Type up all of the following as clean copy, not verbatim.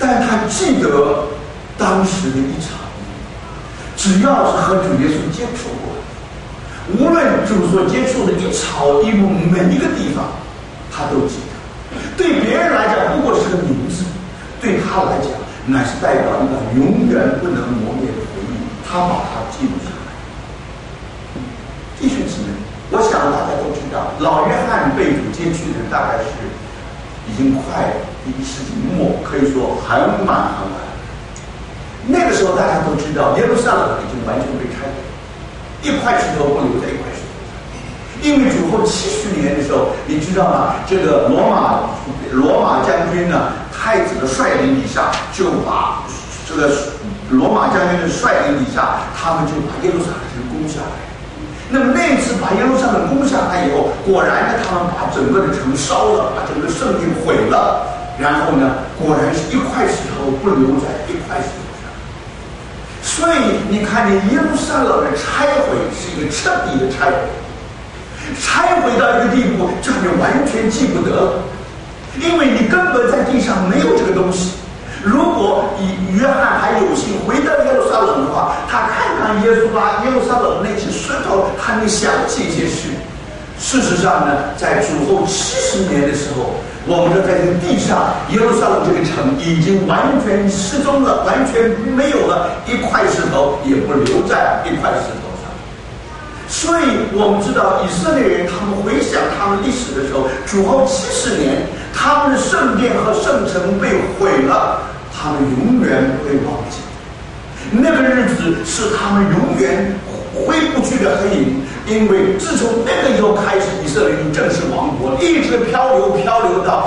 但他记得当时的一场，只要是和主耶稣接触过，无论主所接触的一草一木每一个地方，他都记得。对别人来讲不过是个名字，对他来讲乃是代表一个永远不能磨灭的回忆，他把它记录下来。弟兄姊妹，我想大家都知道，老约翰被主接去的大概是已经快1世纪末，可以说很晚很晚。那个时候大家都知道，耶路撒冷已经完全被拆毁，一块石头不留在一块石头上。因为主后70年的时候，你知道吗？这个罗马将军呢，太子的率领底下，就把这个罗马将军的率领底下，他们就把耶路撒冷城攻下来。那么那次把耶路撒冷攻下来以后，果然呢，他们把整个的城烧了，把整个圣殿毁了。然后呢，果然是一块石头不留在一块石头上。所以你看见耶路撒冷的拆毁是一个彻底的拆毁，拆毁到一个地步，叫你完全记不得了，因为你根本在地上没有这个东西。如果约翰还有幸回到耶路撒冷的话，他看看耶路撒冷那些石头，还能想起一些事。事实上呢，在主后70年的时候，我们在这个地上，耶路撒冷这个城已经完全失踪了，完全没有了一块石头，也不留在一块石头上。所以我们知道以色列人他们回想他们历史的时候，主后70年，他们的圣殿和圣城被毁了，他们永远不会忘记。那个日子是他们永远挥不去的黑影，因为自从那个以后开始，以色列人正式亡国，一直漂流到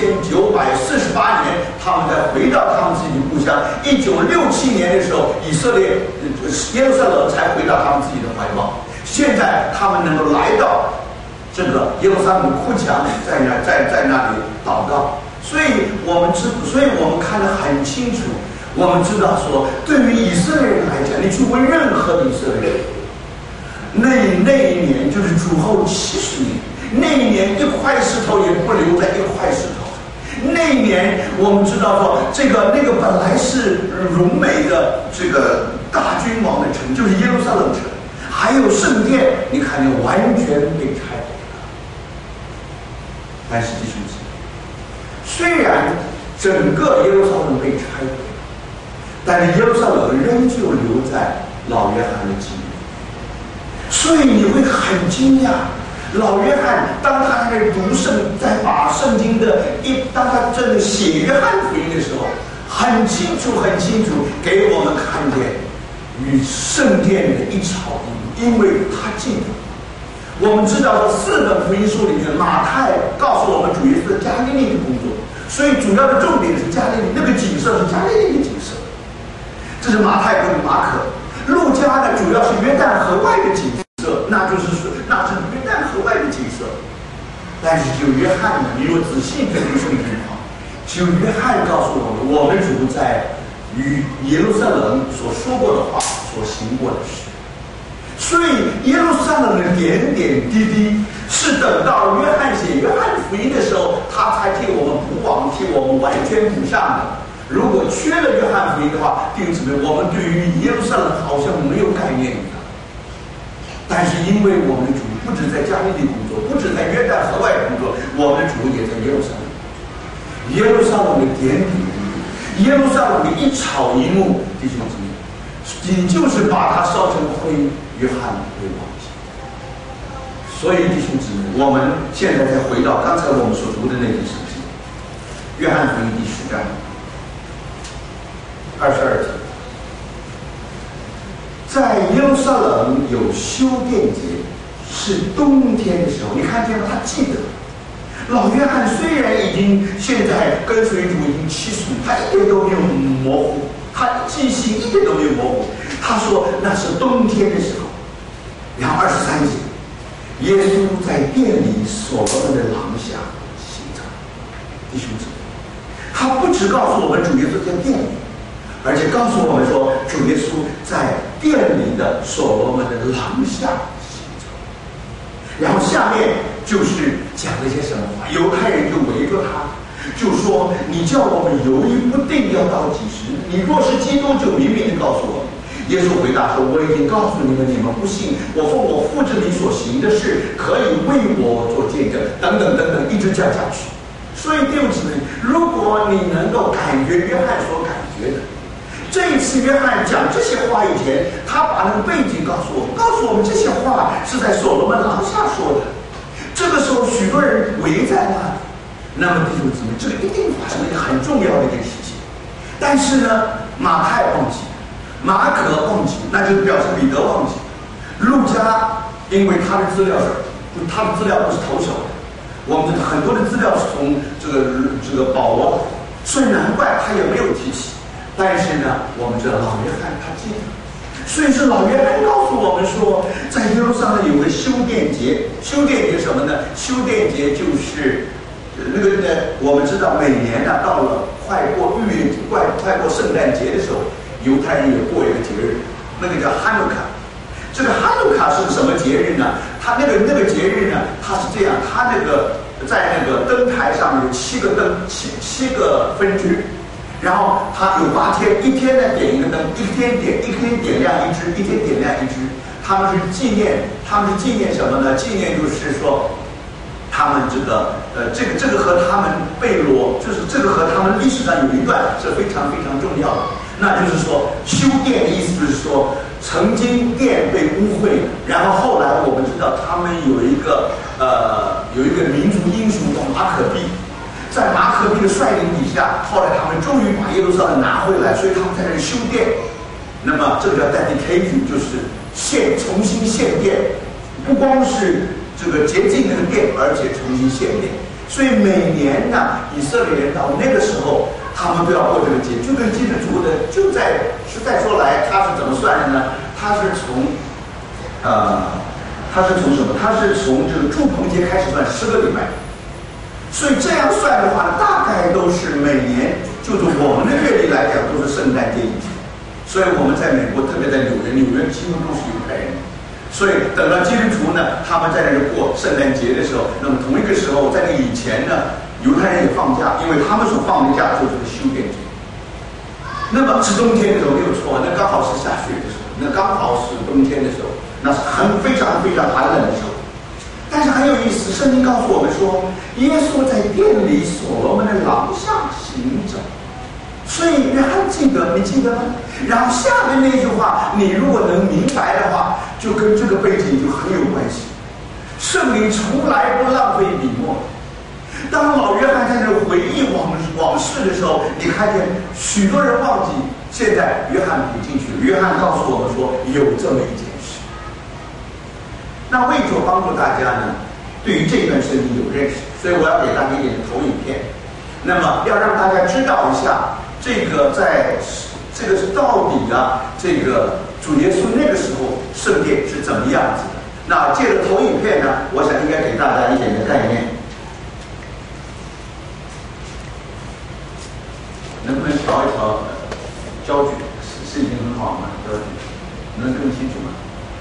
1948年，他们再回到他们自己的故乡。1967年的时候，以色列耶路撒冷才回到他们自己的怀抱。现在他们能够来到这个耶路撒冷哭墙，在那里祷告。所以我们看得很清楚，我们知道说，对于以色列人来讲，你去问任何的以色列人，那一年就是主后70年，那一年一块石头也不留在一块石头。那一年我们知道说，那个本来是荣美的这个大君王的城，就是耶路撒冷城，还有圣殿，你看见完全被拆毁了。但是弟兄姊妹，虽然整个耶路撒冷被拆毁了，但是耶路撒冷仍旧留在老约翰的记忆。所以你会很惊讶，老约翰当他在读在把圣经当他正在写约翰福音的时候，很清楚给我们看见与圣殿的一草一木，因为他记得。我们知道4本福音书里面，马太告诉我们主耶稣在加利利的工作，所以主要的重点是加利利，那个景色是加利利的景色，这是马太跟马可。路加呢，主要是约旦河外的景色，那是约旦河外的景色。但是只有约翰呢，你若仔细读圣经的话，只有约翰告诉我们，我们主在与耶路撒冷所说过的话，所行过的事。所以耶路撒冷的点点滴滴，是等到约翰写约翰福音的时候，他才替我们补网，替我们完全补上的。如果缺了约翰福音的话，弟兄姊妹，我们对于耶路撒冷好像没有概念一样。但是因为我们的主不止在加利利工作，不止在约旦河外工作，我们的主也在耶路撒冷。耶路撒冷的点点滴滴，耶路撒冷的一草一木，弟兄姊妹，你就是把它烧成灰，约翰会忘记。所以弟兄姊妹，我们现在再回到刚才我们所读的那件事情，约翰福音第10章22节，在耶路撒冷有修殿节，是冬天的时候。你看见了，他记得。老约翰虽然现在跟随主已经70岁，他一点都没有模糊，他记性一点都没有模糊。他说那是冬天的时候。然后23节，耶稣在殿里所罗门的廊下行走。弟兄姊妹，他不只告诉我们主耶稣在殿里，而且告诉我们说，主耶稣在殿里的所罗门的廊下行走。然后下面就是讲了一些什么话，犹太人就围着他，就说：“你叫我们犹豫不定要到几时？你若是基督，就明明的告诉我们。”耶稣回答说：“我已经告诉你们，你们不信。我奉我父之名所行的事，可以为我做见证。”等等等等，一直讲下去。所以弟兄姊妹，如果你能够感觉约翰所感觉的，这一次约翰讲这些话以前，他把那个背景告诉我们这些话是在所罗门廊下说的。这个时候，许多人围在那里。那么弟兄姊妹，这个一定发生了一个很重要的一件事情。但是呢，马太忘记。马可忘记，那就表示彼得忘记。路加，因为他的资料不是头手的，我们很多的资料是从这个保罗，所以难怪他也没有提起。但是呢，我们知道老约翰他记得，所以是老约翰告诉我们说，在耶路撒冷有个修殿节。修殿节什么呢？修殿节就是我们知道每年呢，到了快过圣诞节的时候。犹太人也过一个节日，那个叫哈努卡。这个哈努卡是什么节日呢？它那个节日呢，它是这样，它在那个灯台上有7个灯，7个分支，然后它有8天，一天呢点一个灯，一天点亮一支，一天点亮一支。他们是纪念什么呢？纪念就是说，他们这个和他们贝罗，就是这个和他们历史上有一段是非常非常重要的。那就是说，修殿的意思就是说，曾经殿被污秽，然后后来我们知道他们有一个民族英雄叫马可毕，在马可毕的率领底下，后来他们终于把耶路撒冷拿回来，所以他们在那里修殿。那么这个叫 dedication， 就是重新献殿，不光是这个洁净那个殿，而且重新献殿。所以每年呢，以色列人到那个时候。他们都要过这个节，就跟基督徒的实在说来，他是怎么算的呢？他是从什么？他是从这个住棚节开始算10个礼拜。所以这样算的话，大概都是每年，就是我们的月历来讲都是圣诞节以前。所以我们在美国，特别在纽约几乎都是犹太人。所以等到基督徒呢，他们在那里过圣诞节的时候，那么同一个时候，在那以前呢。犹太人也放假，因为他们所放的假就是个修殿节。那么是冬天的时候没有错，那刚好是下雪的时候，那刚好是冬天的时候，那是非常非常寒冷的时候。但是很有意思，圣经告诉我们说，耶稣在殿里所罗门的廊下行走。所以约翰记得，你记得吗？然后下面那句话，你如果能明白的话，就跟这个背景就很有关系。圣灵从来不浪费笔墨。当老约翰在那回忆往事的时候，你看见许多人忘记，现在约翰补进去了。约翰告诉我们说有这么一件事。那为着帮助大家呢，对于这段圣经有认识，所以我要给大家一点投影片。那么要让大家知道一下，这个到底这个主耶稣那个时候圣殿是怎么样子的。那借着投影片呢，我想应该给大家一点的概念。能不能调一调焦距？是已经很好吗？焦距能更清楚吗？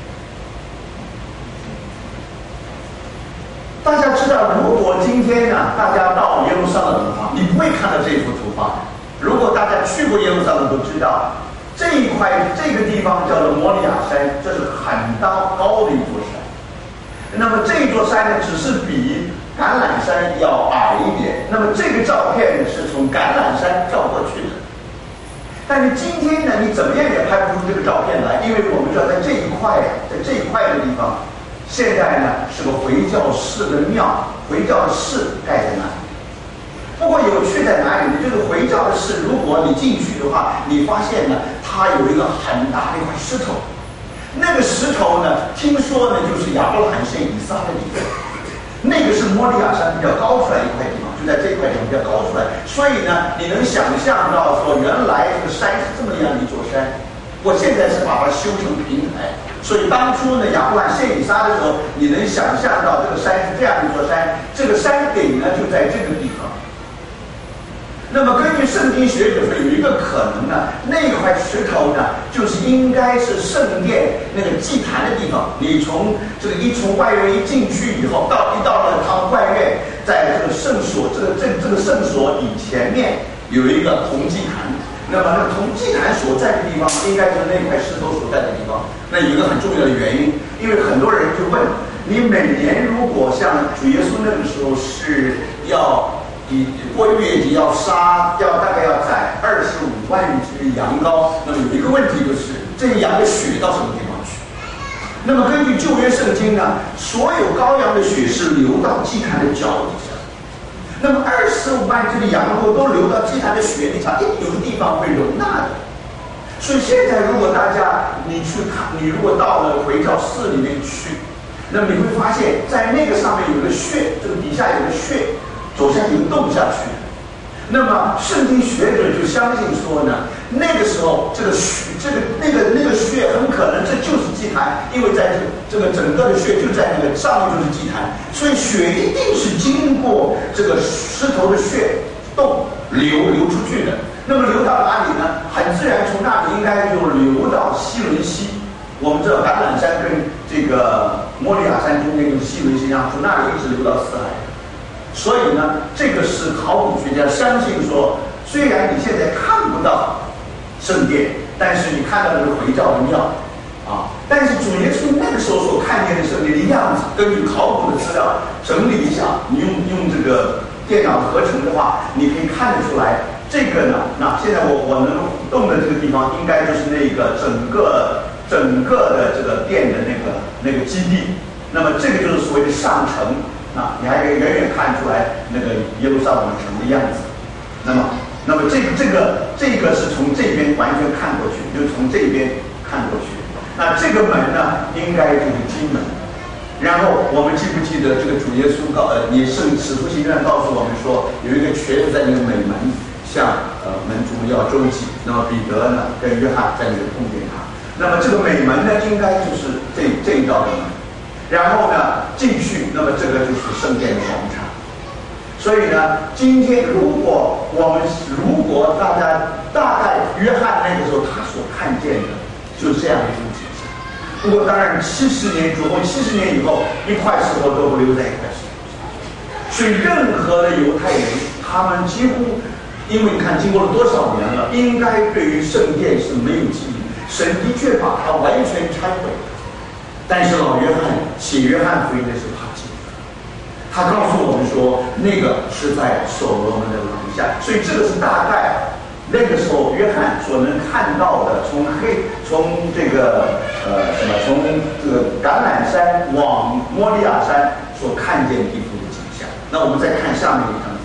大家知道，如果今天呢，大家到耶路撒冷的话，你不会看到这幅图画。如果大家去过耶路撒冷，都知道这个地方叫做摩利亚山，这是很高的一座山。那么这座山呢，只是比橄榄山要矮一点。那么这个照片呢，是从橄榄山照过去的。但是今天呢，你怎么样也拍不出这个照片来，因为我们知道在这一块的地方，现在呢是个回教寺的庙，回教的寺盖在那里。不过有趣在哪里呢？就是回教的寺，如果你进去的话，你发现呢，它有一个很大的一块石头。那个石头呢，听说呢就是亚伯拉罕献以撒的地方。那个是摩利亚山比较高出来一块地方，就在这一块地方比较高出来。所以呢，你能想象到说，原来这个山是这么样一座山。我现在是把它修成平台。所以当初呢，亚伯拉罕献以撒的时候，你能想象到这个山是这样一座山，这个山顶呢就在这个地方。那么根据圣经学者说，有一个可能呢，那块石头呢，就是应该是圣殿那个祭坛的地方。你从外院一进去以后，到了他们外院，在这个圣所，这个圣所以前面有一个红祭坛。 那么从祭坛所在的地方，应该就是那块石头所在的地方。那有一个很重要的原因，因为很多人就问你，每年如果像主耶稣那个时候是要过逾越节要大概要宰25万只羊羔，那么有一个问题就是这个羊的血到什么地方去？那么根据旧约圣经呢，所有羔羊的血是流到祭坛的脚底下。那么25万只的羊如果都流到祭坛的血里上，一定有个地方会容纳的。所以现在如果大家你去看，你如果到了回教寺里面去，那么你会发现在那个上面有个穴，这个底下有个穴，走下去动下去。那么圣经学者就相信说呢，那个时候这个穴很可能这就是祭坛，因为在这个整个的穴就在那个上面就是祭坛，所以血一定是经过这个石头的穴洞流出去的。那么流到哪里呢？很自然从那里应该就流到西伦溪。我们知道橄榄山跟这个摩利亚山中间就是西伦溪啊，从那里一直流到死海。所以呢，这个是考古学家相信说，虽然你现在看不到圣殿，但是你看到的是回教的庙啊。但是主耶稣那个时候所看见的圣殿的样子，根据考古的资料整理一下，你用这个电脑合成的话，你可以看得出来。这个呢，那现在我能动的这个地方，应该就是那个整个的这个殿的那个基地。那么这个就是所谓的上城。你还可以远远看出来那个耶路撒冷城的样子。那么这个是从这边完全看过去，就从这边看过去。那这个门呢，应该就是金门。然后我们记不记得这个主耶稣也是使徒行传告诉我们说，有一个瘸子在那个美门向门徒要周济，那么彼得呢跟约翰在那里碰见他。那么这个美门呢，应该就是这一道的门。然后呢，进去，那么这个就是圣殿的广场。所以呢，今天如果大概约翰那个时候他所看见的就是这样一幅景象。不过当然70年以后，一块石头都不留在一块石头上。所以任何的犹太人，他们几乎，因为你看经过了多少年了，应该对于圣殿是没有记忆。神的确把它完全拆毁。但是老约翰写约翰福音的时候，他记得，他告诉我们说，那个是在所罗门的廊下，所以这个是大概那个时候约翰所能看到的，从这个橄榄山往摩利亚山所看见的一幅的景象。那我们再看下面一张。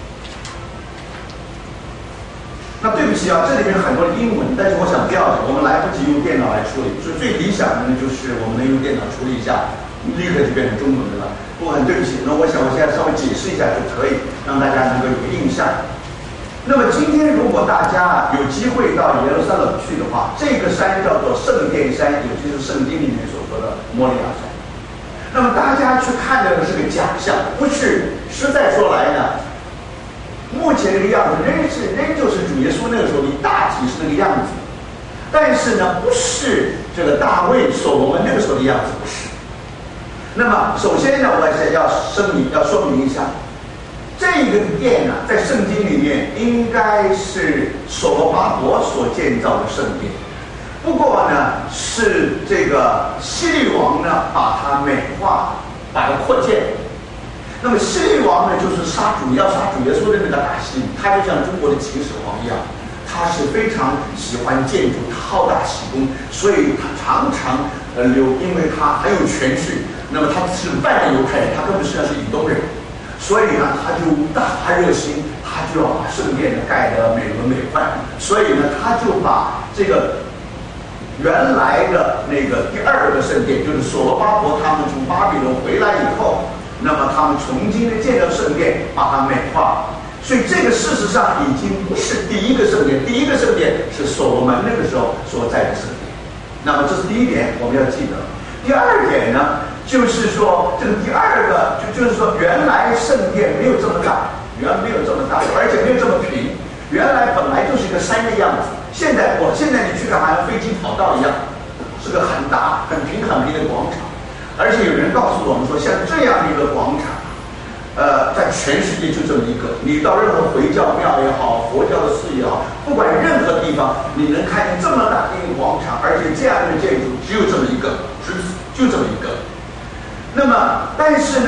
那对不起啊，这里面很多的英文，但是我想不要，我们来不及用电脑来处理，所以最理想的呢，就是我们能用电脑处理一下，立刻就变成中文的了。不过很对不起，那我想我现在稍微解释一下就可以，让大家能够有个印象。那么今天如果大家有机会到耶路撒冷去的话，这个山叫做圣殿山，也就是圣经里面所说的摩利亚山。那么大家去看的是个假象，不是实在说来呢。目前这个样子仍就是主耶稣那个时候一大体是那个样子，但是呢，不是这个大卫所罗门那个时候的样子，不是。那么首先呢，我要说明一下，这个殿呢，在圣经里面应该是所罗巴伯所建造的圣殿，不过呢，是这个希律王呢把它美化，把它扩建。那么希律王呢，就是要杀主耶稣的那个大希律，他就像中国的秦始皇一样，他是非常喜欢建筑，他好大喜功，所以他常常因为他很有权势，那么他是半个犹太人，他根本实际上是以东人，所以呢，他就大发热心，他就要把圣殿呢盖得美轮美奂，所以呢，他就把这个原来的那个第二个圣殿，就是所罗巴伯他们从巴比伦回来以后。那么他们重新的建造圣殿，把它美化，所以这个事实上已经不是第一个圣殿，第一个圣殿是所罗门那个时候所在的圣殿。那么这是第一点，我们要记得。第二点呢，就是说这个第二个就是说原来圣殿没有这么大，而且没有这么平，原来本来就是一个山的样子。现在你去看，好像飞机跑道一样，是个很大、很平的广场。而且有人告诉我们说，像这样的一个广场， 在全世界就这么一个。你到任何回教庙也好，佛教的寺也好，不管任何地方，你能看见这么大的一个广场，而且这样的建筑只有这么一个，就这么一个。那么，但是呢？